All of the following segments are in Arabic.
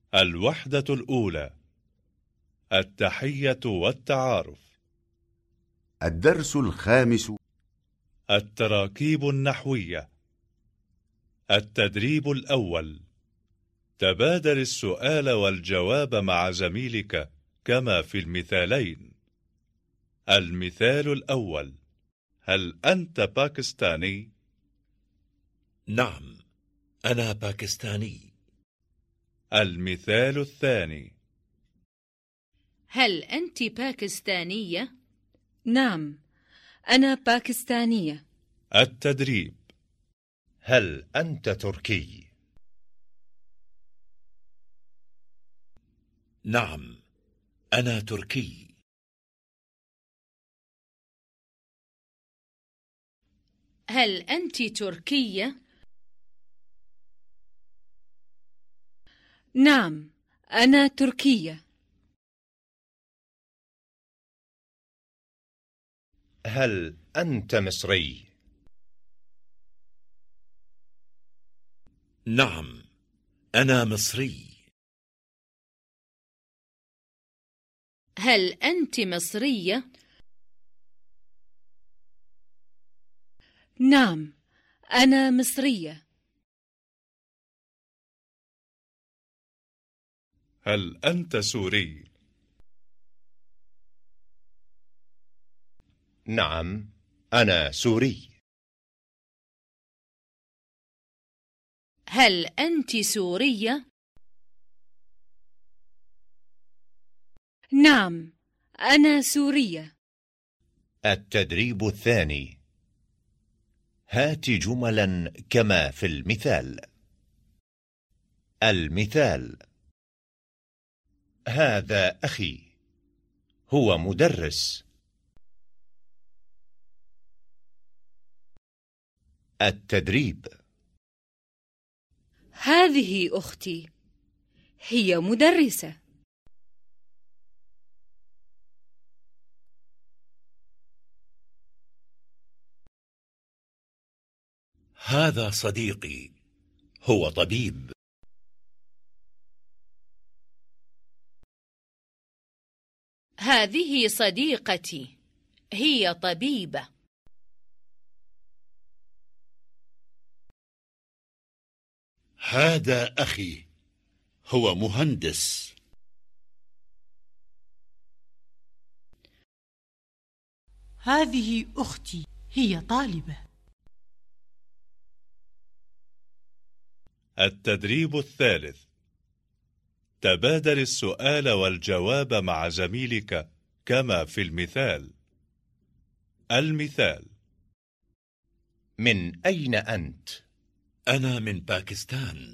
الوحدة الأولى. التحية والتعارف. الدرس الخامس. التراكيب النحوية. التدريب الأول. تبادل السؤال والجواب مع زميلك كما في المثالين. المثال الأول: هل أنت باكستاني؟ نعم، أنا باكستاني. المثال الثاني: هل أنت باكستانية؟ نعم، أنا باكستانية. التدريب: هل أنت تركي؟ نعم، أنا تركي. هل أنت تركية؟ نعم، أنا تركية. هل أنت مصري؟ نعم، أنا مصري. هل أنت مصرية؟ نعم، أنا مصرية. هل أنت سوري؟ نعم، أنا سوري. هل أنت سورية؟ نعم، أنا سورية. التدريب الثاني. هات جملا كما في المثال. المثال: هذا أخي، هو مدرس. التدريب: هذه أختي، هي مدرسة. هذا صديقي، هو طبيب. هذه صديقتي، هي طبيبة. هذا أخي، هو مهندس. هذه أختي، هي طالبة. التدريب الثالث. تبادل السؤال والجواب مع زميلك كما في المثال. المثال: من أين أنت؟ أنا من باكستان.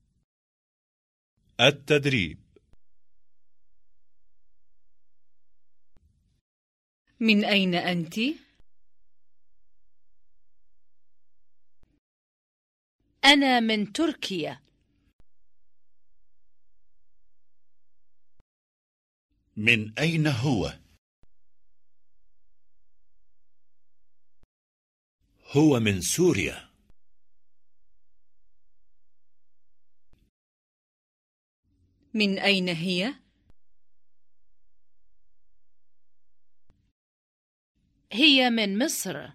التدريب: من أين أنت؟ أنا من تركيا. من أين هو؟ هو من سوريا. من أين هي؟ هي من مصر.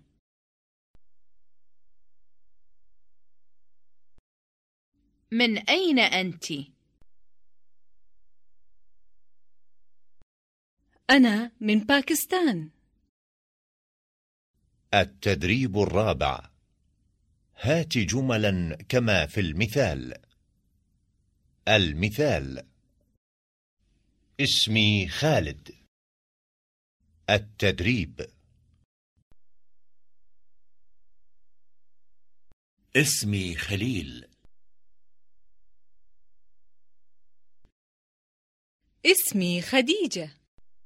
من أين أنت؟ أنا من باكستان. التدريب الرابع. هات جملا كما في المثال. المثال: اسمي خالد. التدريب: اسمي خليل. اسمي خديجة.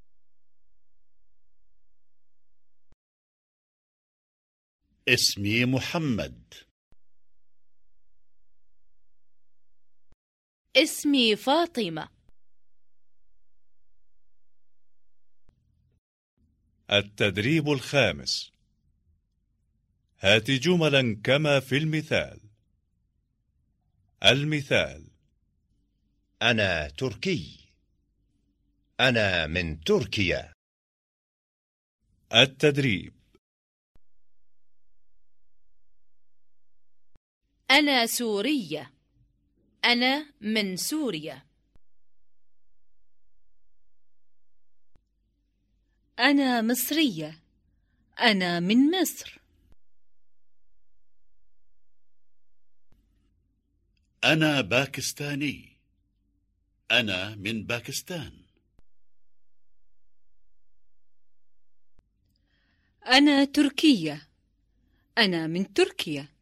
اسمي محمد. اسمي فاطمة. التدريب الخامس. هات جملا كما في المثال. المثال: أنا تركي. أنا من تركيا. التدريب. أنا سورية. أنا من سوريا. أنا مصرية. أنا من مصر. أنا باكستاني. أنا من باكستان. أنا تركية. أنا من تركيا.